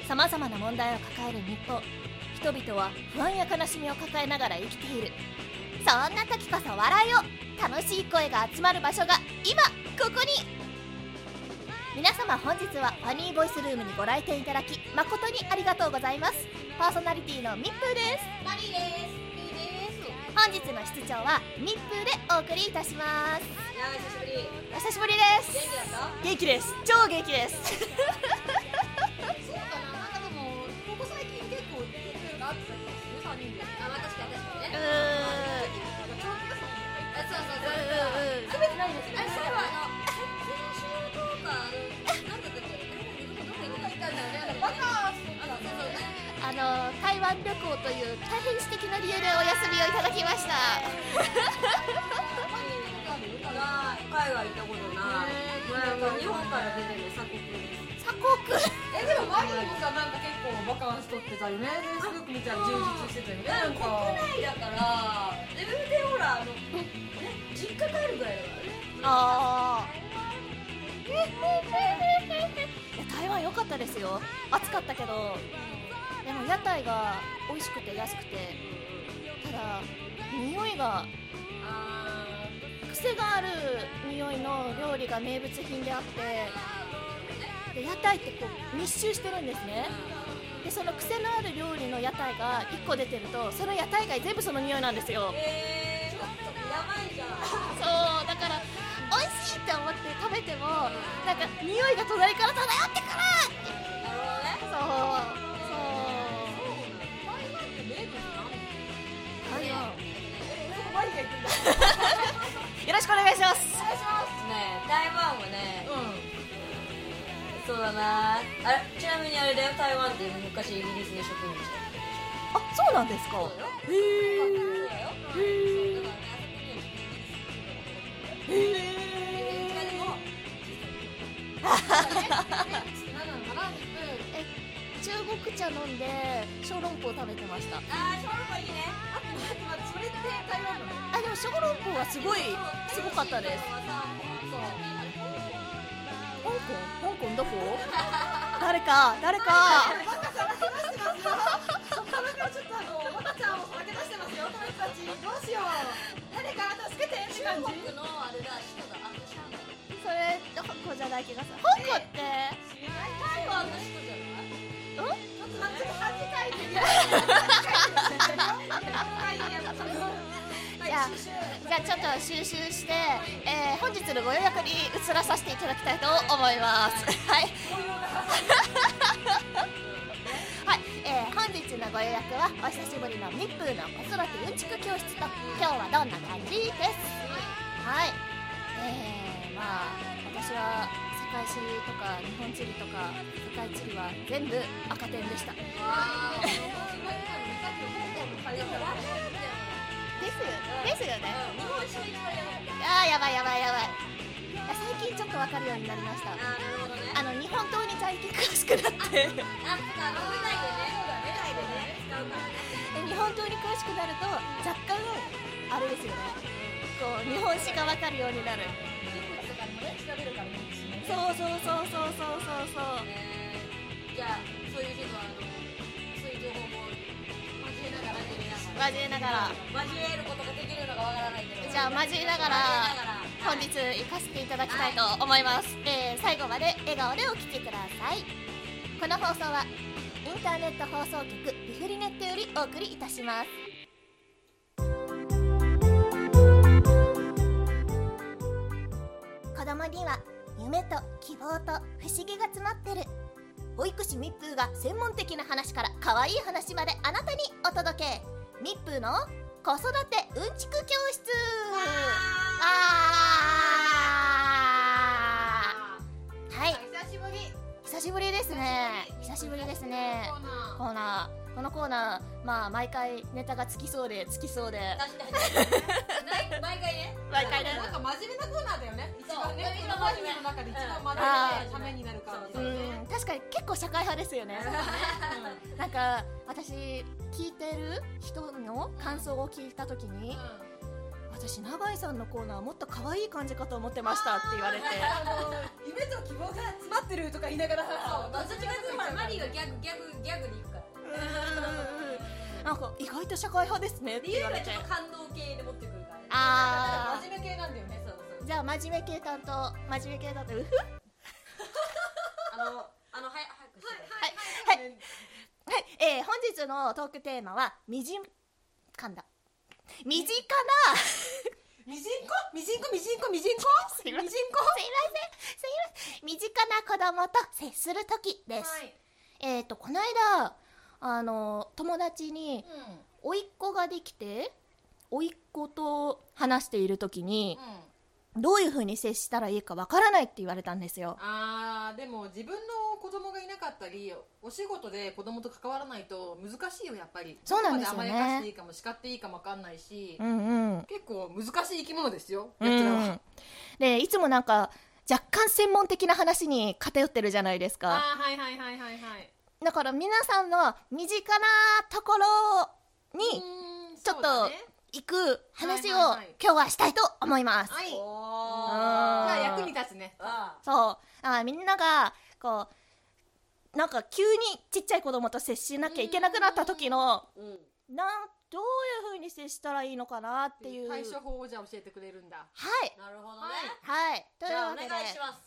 さまざまな問題を抱える日本。人々は不安や悲しみを抱えながら生きている。そんな時こそ笑いを。楽しい声が集まる場所が今ここに。皆様、本日はファニーボイスルームにご来店いただき誠にありがとうございます。パーソナリティの密封です。 マリーです。 本日の室長は密封でお送りいたします。 お久しぶり。 お久しぶりです。 元気だった？ 元気です。超元気です。 そうかな。なんかでもここ最近結構人数があってたりする3人で。あ、まあ確かにね。そう。食べてないですね。そういえば先週とかなんだったっけ？どこ行ったんだよね。バカースとか。 台湾旅行という大変素敵な理由でお休みをいただきました。 海外行ったことない。日本から出てる鎖国です。 鎖国。 でもマリーもさ、なんか結構バカンス取ってたよね。フェイスブック見たら充実してたよね。なんか国内だから自分でほら実家帰るぐらいだからね。 ああ。台湾良かったですよ。暑かったけど、でも屋台が美味しくて安くて、ただ匂いが癖がある匂いの料理が名物品であって、で屋台ってこう密集してるんですね。でその癖のある料理の屋台が1個出てると、その屋台街全部その匂いなんですよ。 ちょっとやばいじゃん。 そうだから美味しいって思って食べても、なんか匂いが隣から漂ってくるって。 なるほどね。 そうマリーが行くんだ。 よろしくお願いします。 お願いしますね、台湾はね、そうだな。あれ、ちなみにあれだよ、台湾って昔イギリスで植民地だった。 あ、そうなんですか。 そうだよ。 へー。中国茶飲んで小籠包食べてました。 あー、小籠包いいね。 それって台湾のね。 あ、でも小籠包はすごかったです。香港どこ？誰かそこからちょっとマカちゃんをさらけ出してますよ、友達たち。どうしよう。誰か助けてって感じ。 中国のあれだ、首都だ。 それ香港じゃない気がする。香港って台湾の首都じゃない？ ちょっと待って、恥かいてるよ。 じゃあちょっと収集して、本日のご予約に移らさせていただきたいと思います。はい。はい、本日のご予約はお久しぶりの密封の子育てうんちく教室と、今日はどんな感じです。はい。まあ私は世界史とか日本地理とか世界地理は全部赤点でした。ですよね。あー、やばい。最近ちょっと分かるようになりました。日本刀に最近詳しくなって日本刀に詳しくなると若干あれですよね、こう日本史が分かるようになる。そう。 じゃあ、そういう情報も交えながら交えることができるのかわからないけど、 じゃあ交えながら本日行かせていただきたいと思います。最後まで笑顔でお聞きください。この放送はインターネット放送局リフリネットよりお送りいたします。子供には夢と希望と不思議が詰まってる。保育士密封が専門的な話から可愛い話まであなたにお届け。密封の子育てうんちく教室。はい、久しぶりですね。コーナー、このコーナー、まあ毎回ネタがつきそうで確かに毎回ね。 なんか真面目なコーナーだよね。一番ね、今までの中で一番真面目でためになる感じ。 確かに結構社会派ですよね。なんか私聞いてる人の感想を聞いたときに、私永井さんのコーナーもっと可愛い感じかと思ってましたって言われて夢と希望が詰ま合ってるとか言いながらそうどっちかというとマリーがギャグに行くからなんか意外と社会派ですねって理由が言われて、 ちょっと感動系で持ってくるからねあ真面目系なんだよね。 そうそうじゃあ真面目系担当、真面目系担当、うふ早くしてはい、本日のトークテーマは身近なミジンコすいません身近な子供と接するときです、この間友達に甥っ子ができて、甥っ子と話しているときに、どういう風に接したらいいかわからないって言われたんですよ。 でも自分の子供がいなかったりお仕事で子供と関わらないと難しいよやっぱり。 そうなんですよね。 どこまで甘やかしていいかも叱っていいかも分かんないし、結構難しい生き物ですよ、やつらは。 でいつもなんか若干専門的な話に偏ってるじゃないですか。 はいだから皆さんの身近なところにちょっと行く話を今日はしたいと思います。 じゃあ役に立つね。 そうみんながこうなんか急にちっちゃい子供と接しなきゃいけなくなった時のどういう風に接したらいいのかなっていう対処法をじゃあ教えてくれるんだ。 はいなるほどね。 はいというじゃあおわけで願いします。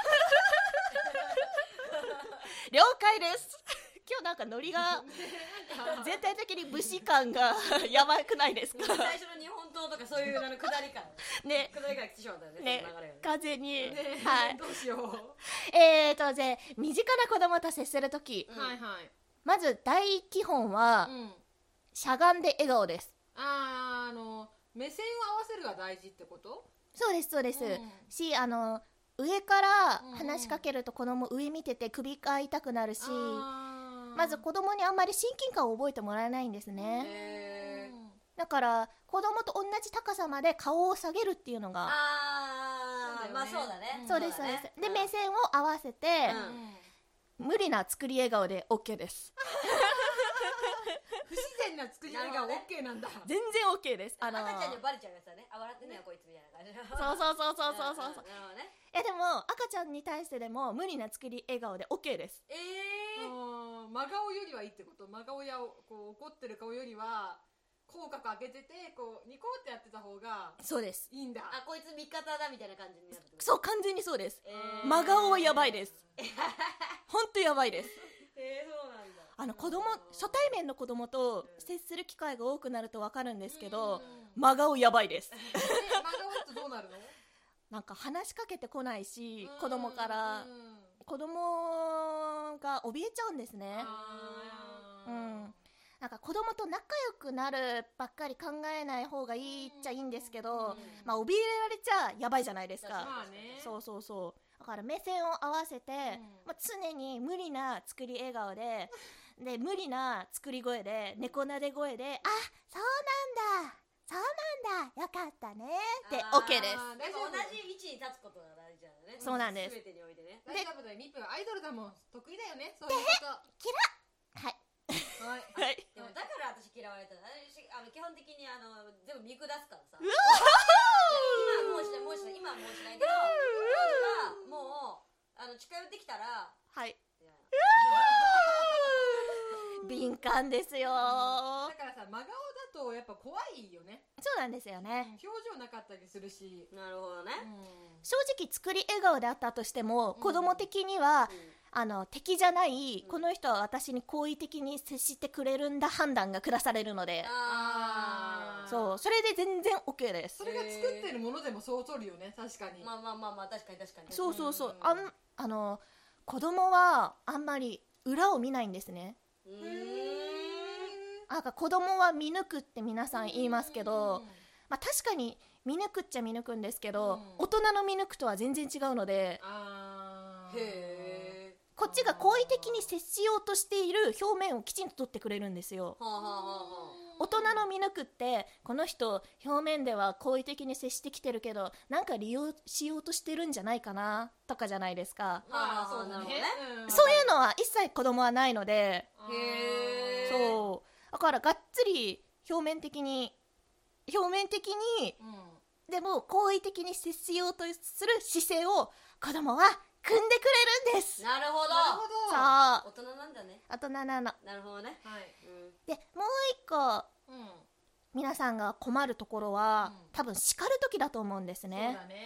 了解です今日なんかノリが全体的に武士感がやばくないですか最初の日本刀とかそういうくだりからね下りから来てしまったよね、 ねその流れがね。 完全に、 どうしよう。 で身近な子供と接するとき、 はいまず大基本は、しゃがんで笑顔です。 目線を合わせるが大事ってこと？ そうですそうです、し上から話しかけると子供上見てて首が痛くなるし、まず子供にあんまり親近感を覚えてもらえないんですね。だから子供と同じ高さまで顔を下げるっていうのがまあそうだね。 そうですそうです。で目線を合わせて、無理な作り笑顔で OK です不自然な作り笑顔 OK なんだ。 全然 OK です。 赤ちゃんにバレちゃうやつだね。笑ってんねよこいつみたいな感じ。 そうね。 でも赤ちゃんに対してでも無理な作り笑顔で OK です。 真顔よりはいいってこと？真顔やこう怒ってる顔よりは口角開けててこうニコってやってた方がそうですいいんだ。 こいつ味方だみたいな感じになる。 そう完全にそうです。真顔はやばいです。ほんとやばいです。 そうなんだ。 子供初対面の子供と接する機会が多くなると分かるんですけど、真顔やばいです。 真顔ってどうなるの？ なんか話しかけてこないし、子供から子供が怯えちゃうんですね。なんか子供と仲良くなるばっかり考えない方がいいっちゃいいんですけど、まあ怯えられちゃやばいじゃないですか。そうだから目線を合わせて、常に無理な作り笑顔で無理な作り声で猫なで声でそうなんだよかったねって OK です。 同じ位置に立つことが大事なんだね。 そうなんです。 全てにおいてね。 大丈夫だよ。ミップアイドルだもん。得意だよね。そういうこと。 キラはいでもだから私嫌われた。基本的に全部見下すからさ。今はもうしないけど、当時はもう近寄ってきたら敏感ですよ。 だからさ、真顔だとやっぱ怖いよね。 そうなんですよね。 表情なかったりするし。 なるほどね。 正直作り笑顔であったとしても、子供的には敵じゃない、この人は私に好意的に接してくれるんだ判断が下されるので、それで全然 OK です。 それが作ってるものでもそう取るよね。確かに。 まあ確かにそう子供はあんまり裏を見ないんですね。なんか子供は見抜くって皆さん言いますけど、確かに見抜くっちゃ見抜くんですけど、大人の見抜くとは全然違うので、こっちが好意的に接しようとしている表面をきちんと取ってくれるんですよ。大人の見抜くってこの人表面では好意的に接してきてるけどなんか利用しようとしてるんじゃないかなとかじゃないですか。 そうなのね。 そういうのは一切子供はないので、だからがっつり表面的にでも好意的に接しようとする姿勢を子供は組んでくれるんです。 なるほど。 なるほど。 そう、 大人なんだね。 大人なの。 なるほどね。 はい。 でもう一個うん。 皆さんが困るところは、 うん多分叱る時だと思うんですそうね。 だね。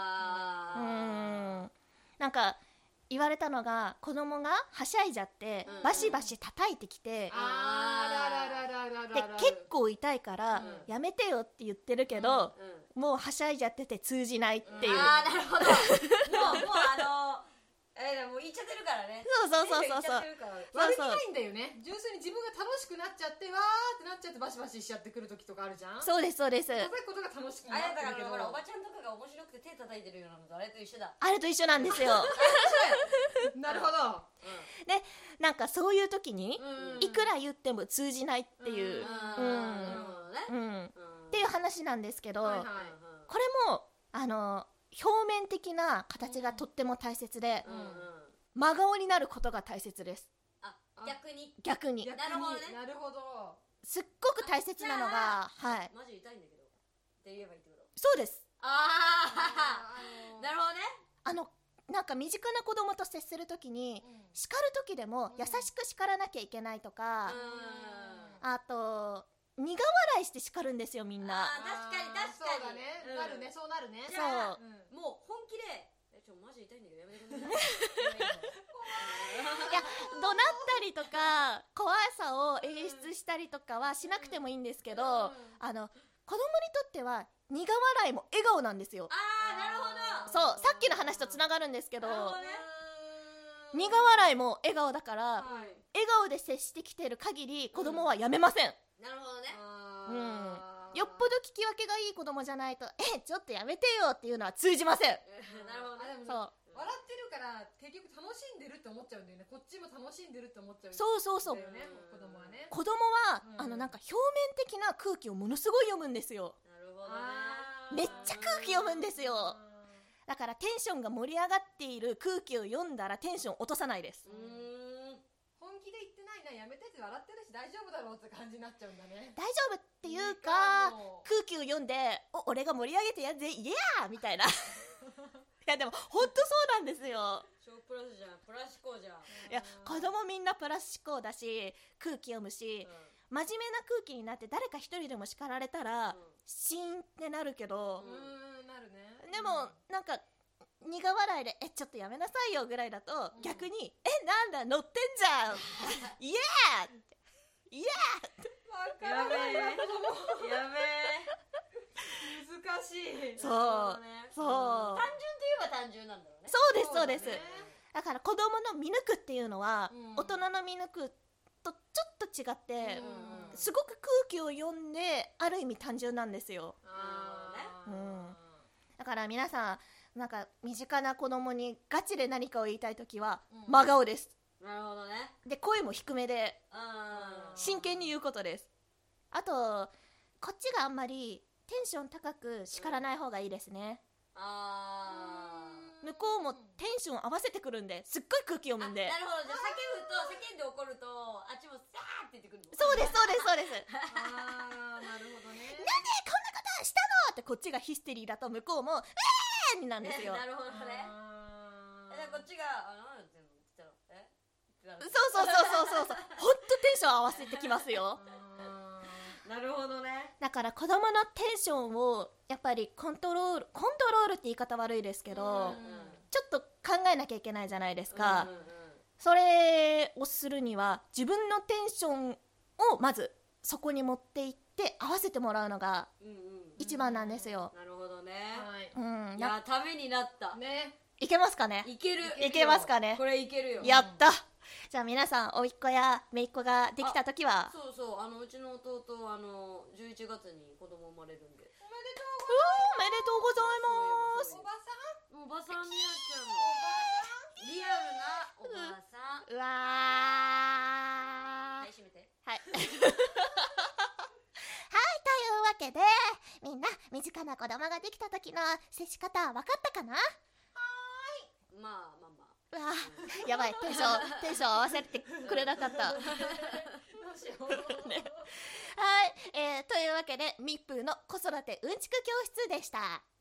なんか言われたのが、子供がはしゃいじゃってうんバシバシ叩いてきて、 あらで結構痛いから、 うんやめてよって言ってるけど、 うん。 もうはしゃいじゃってて通じないっていう、 ああ、なるほど。もう言っちゃってるからね。 そうそうそうそう言っちゃってるから。 悪気ないんだよね。純粋に自分が楽しくなっちゃってわーってなっちゃってバシバシしちゃってくる時とかあるじゃん。 そうですそうです。 叩くことが楽しくなあれってるけど。 だからほらおばちゃんとかが面白くて手叩いてるようなのとあれと一緒だ。 あれと一緒なんですよ。 なるほど。 なんかそういう時に、 うんいくら言っても通じないっていう、 なるほどね。 っていう話なんですけど、 はいはいこれも表面的な形がとっても大切で、真顔になることが大切です。 あ、逆に。 逆に逆になるほどねなるほど。 すっごく大切なのが、はい、 マジ痛いんだけどって言えばいいってこと。 そうです。 ああ、なるほどね。 なんか身近な子供と接するときに、叱るときでも優しく叱らなきゃいけないとか、あと苦笑いして叱るんですよみんな。 確かにそうだね。なるね。そうなるね。 じゃあうんもう本気でマジ痛いんだけどやめてください。 いや怒鳴ったりとか怖さを演出したりとかはしなくてもいいんですけど、子供にとっては苦笑いも笑顔なんですよ。 ああ、なるほど。 そう、さっきの話とつながるんですけど、 なるほどね。 苦笑いも笑顔だから、 はい。 笑顔で接してきてる限り子供はやめません。 なるほどね。 よっぽど聞き分けがいい子供じゃないと、ちょっとやめてよっていうのは通じません。 なるほどね。 そう笑ってるから結局楽しんでるって思っちゃうんだよね。こっちも楽しんでるって思っちゃう。 そうそうそう。 だよね。子供はね。 子供は、なんか表面的な空気をものすごい読むんですよ。 なるほどね。 めっちゃ空気読むんですよ。だからテンションが盛り上がっている空気を読んだらテンション落とさないです。 本気で言ってないな、やめてって笑ってるし大丈夫だろうって感じになっちゃうんだね。 大丈夫っていうか、空気を読んで、俺が盛り上げてやんぜ、イエーみたいな。いやでも本当そうなんですよ。 超プラスじゃん、プラス思考じゃん。 いや子供みんなプラス思考だし、空気読むし、真面目な空気になって誰か一人でも叱られたら、シーンってなるけど、 なるね。 でもなんか苦笑いでちょっとやめなさいよぐらいだと、逆になんだ乗ってんじゃんイエーイエーやべえ。やべえ。 難しい。 そうそう、 単純といえば単純なんだろうね。 そうですそうです。 だねだから子供の見抜くっていうのは、 うん大人の見抜くとちょっと違って、 うんすごく空気を読んである意味単純なんですよ。だから皆さんなんか身近な子供にガチで何かを言いたいときは、真顔です。 なるほどね。 で声も低めで真剣に言うことです。あとこっちがあんまりテンション高く叱らない方がいいですね。向こうもテンション合わせてくるんで、すっごい空気読むんで。 なるほど。じゃあ叫んで怒るとあっちもさーって言ってくるの。 そうですそうですそうです。 なるほどね。 なんでこんなことしたのってこっちがヒステリーだと向こうもになんですよ。 なるほどね。じゃあこっちが何やってんのって言ったらそうそうほんとテンション合わせてきますよ。 なるほどね。 だから子供のテンションをやっぱりコントロールって言い方悪いですけど、ちょっと考えなきゃいけないじゃないですか。それをするには自分のテンションをまずそこに持っていって合わせてもらうのが一番なんですよ。 なるほどね。 はいやためになったね。 いけますかね。 いける。 いけますかね。 これいけるよ。 やった。じゃあ皆さん甥っ子や姪っ子ができた時は、 そうそううちの弟11月に子供生まれるんで。 おめでとうございます。 おばさんおばさんみやちゃんのリアルなおばあさん。 うわー、 はい、閉めて。 はいはい、というわけでみんな身近な子供ができた時の接し方分かったかな。 まあうわー、やばい、テンション合わせてくれなかったどうしよう。 はい、というわけでミップーの子育てうんちく教室でした。